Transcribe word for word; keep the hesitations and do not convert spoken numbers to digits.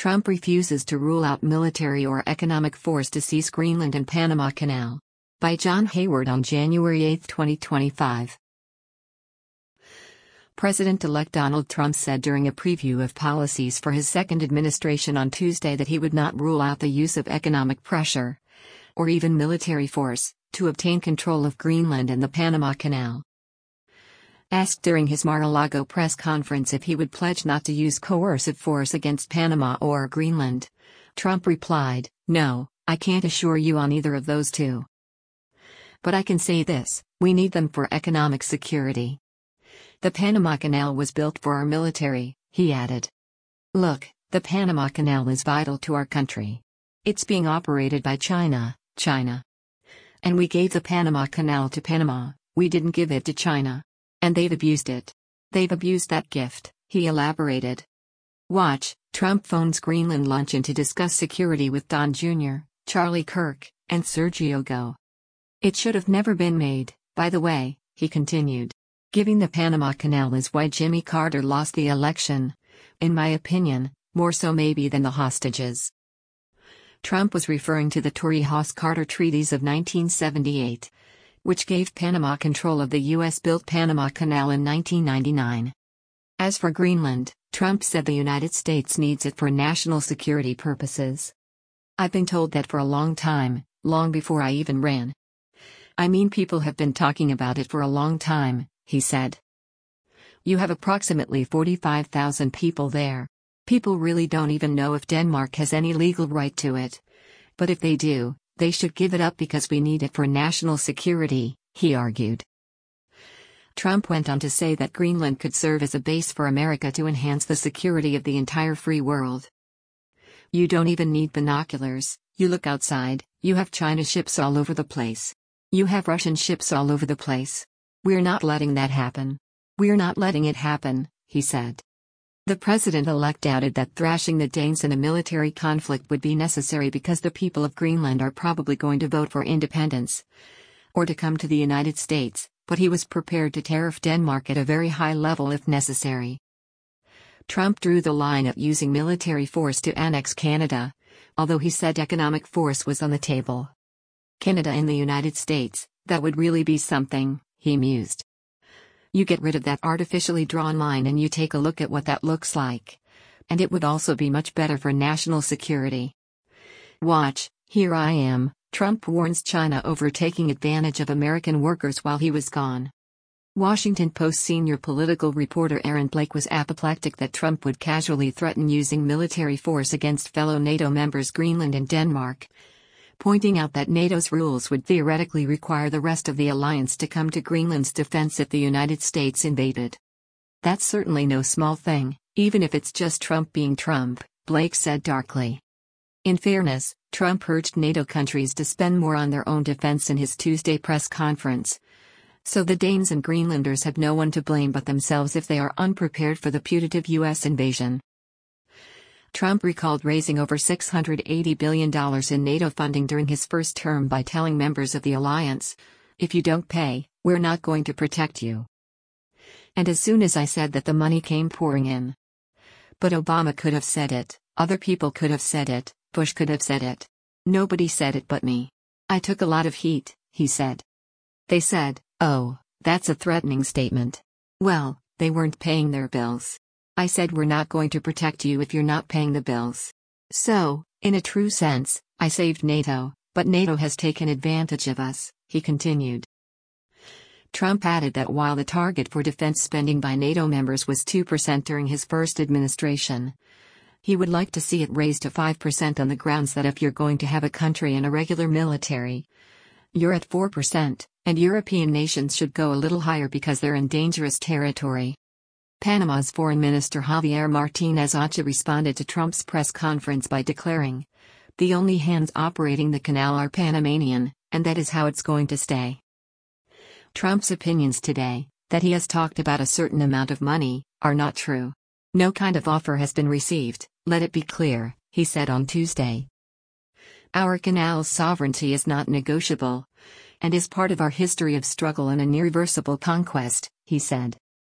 Trump refuses to rule out military or economic force to seize Greenland and Panama Canal. By John Hayward on January eighth, twenty twenty-five. President-elect Donald Trump said during a preview of policies for his second administration on Tuesday that he would not rule out the use of economic pressure, or even military force, to obtain control of Greenland and the Panama Canal. Asked during his Mar-a-Lago press conference if he would pledge not to use coercive force against Panama or Greenland, Trump replied, "No, I can't assure you on either of those two. But I can say this, we need them for economic security. The Panama Canal was built for our military," he added. "Look, the Panama Canal is vital to our country. It's being operated by China, China. And we gave the Panama Canal to Panama, we didn't give it to China. And they've abused it. They've abused that gift," he elaborated. Watch, Trump phones Greenland luncheon to discuss security with Don Junior, Charlie Kirk, and Sergio Go. "It should have never been made, by the way," he continued. "Giving the Panama Canal is why Jimmy Carter lost the election, in my opinion, more so maybe than the hostages." Trump was referring to the Torrijos-Carter treaties of nineteen seventy-eight. Which gave Panama control of the U S-built Panama Canal in nineteen ninety-nine. As for Greenland, Trump said the United States needs it for national security purposes. "I've been told that for a long time, long before I even ran. I mean, people have been talking about it for a long time," he said. "You have approximately forty-five thousand people there. People really don't even know if Denmark has any legal right to it. But if they do, they should give it up because we need it for national security," he argued. Trump went on to say that Greenland could serve as a base for America to enhance the security of the entire free world. "You don't even need binoculars, you look outside, you have China ships all over the place. You have Russian ships all over the place. We're not letting that happen. We're not letting it happen," he said. The president-elect doubted that thrashing the Danes in a military conflict would be necessary because the people of Greenland are probably going to vote for independence or to come to the United States, but he was prepared to tariff Denmark at a very high level if necessary. Trump drew the line at using military force to annex Canada, although he said economic force was on the table. "Canada and the United States, that would really be something," he mused. "You get rid of that artificially drawn line and you take a look at what that looks like. And it would also be much better for national security." Watch, here I am, Trump warns China over taking advantage of American workers while he was gone. Washington Post senior political reporter Aaron Blake was apoplectic that Trump would casually threaten using military force against fellow NATO members Greenland and Denmark, pointing out that NATO's rules would theoretically require the rest of the alliance to come to Greenland's defense if the United States invaded. "That's certainly no small thing, even if it's just Trump being Trump," Blake said darkly. In fairness, Trump urged NATO countries to spend more on their own defense in his Tuesday press conference. So the Danes and Greenlanders have no one to blame but themselves if they are unprepared for the putative U S invasion. Trump recalled raising over six hundred eighty billion dollars in NATO funding during his first term by telling members of the alliance, "If you don't pay, we're not going to protect you." And as soon as I said that, the money came pouring in. But Obama could have said it, other people could have said it, Bush could have said it. Nobody said it but me. I took a lot of heat, he said. They said, "Oh, that's a threatening statement." Well, they weren't paying their bills. I said, "We're not going to protect you if you're not paying the bills." So, in a true sense, I saved NATO, but NATO has taken advantage of us, he continued. Trump added that while the target for defense spending by NATO members was two percent during his first administration, he would like to see it raised to five percent on the grounds that if you're going to have a country and a regular military, you're at four percent, and European nations should go a little higher because they're in dangerous territory. Panama's Foreign Minister Javier Martinez Ocha responded to Trump's press conference by declaring, "The only hands operating the canal are Panamanian, and that is how it's going to stay." Trump's opinions today, that he has talked about a certain amount of money, are not true. No kind of offer has been received, let it be clear, he said on Tuesday. "Our canal's sovereignty is not negotiable, and is part of our history of struggle and an irreversible conquest," he said.